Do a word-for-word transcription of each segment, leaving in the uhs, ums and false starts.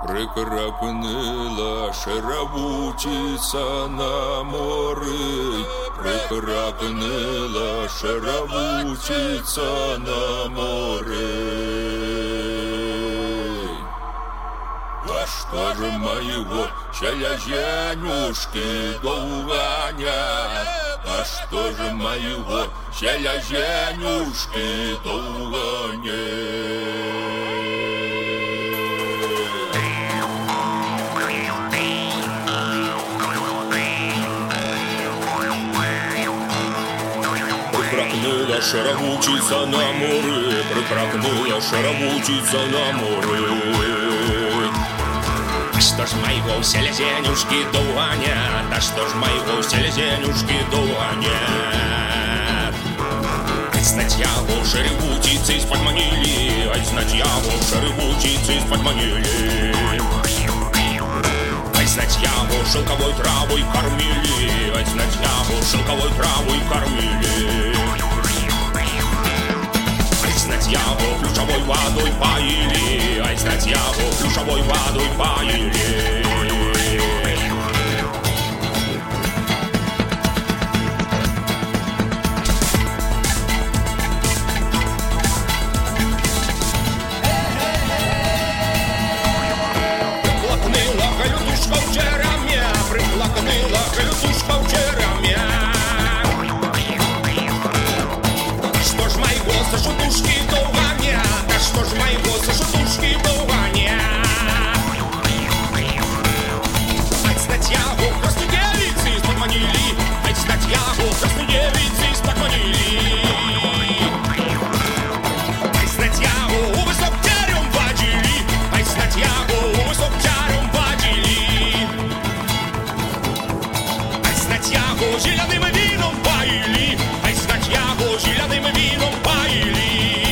Прикракнила шаровутиця на морі, прикракнила шаровутиця на морі. А что же моего селезенюшки долганят? А что же моего селезенюшки долганят? Прикракнула шаровутиця на море, прикракнула шаровутиця на море. Что ж моего селезенюшки долганят? А что ж моего селезенюшки долганят? Ай, знать его шаровутицы подманили, ай, знать его шаровутицы подманили. Ай, знать его шелковой травой кормили, ай, знать его шелковой травой кормили. Ай, знать его ключевой водой поили, ай, знать его ключевой водой поили. Приплакнула галютушка в черем'я, приплакнула галютушка в черем'я. Что ж моего сашутушки долганят? А что ж моего сашутушки долганят? Ай, знать его красной девицы подманили, ай, знать его красной девицы подманили. Ай, знать его высоптярем водили, ай, знать его высоптярем водили. Ай, знать его зеленым вином поили, ай, знать его зеленым вином поили.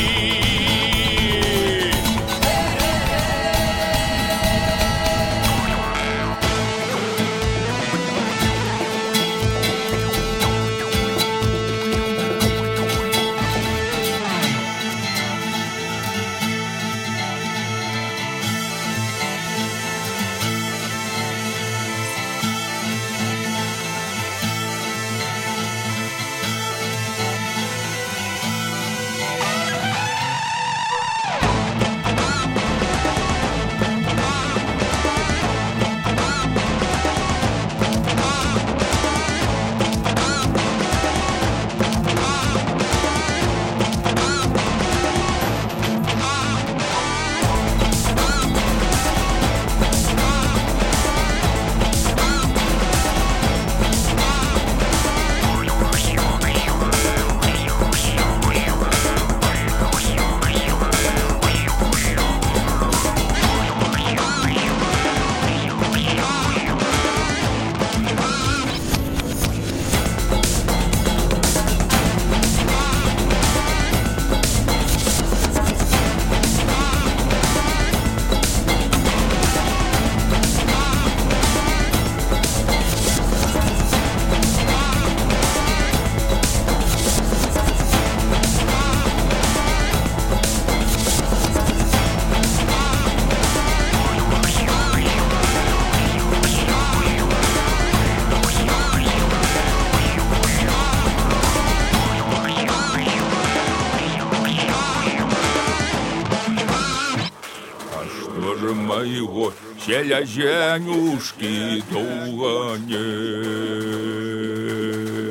Что же моего селезенюшки долганят?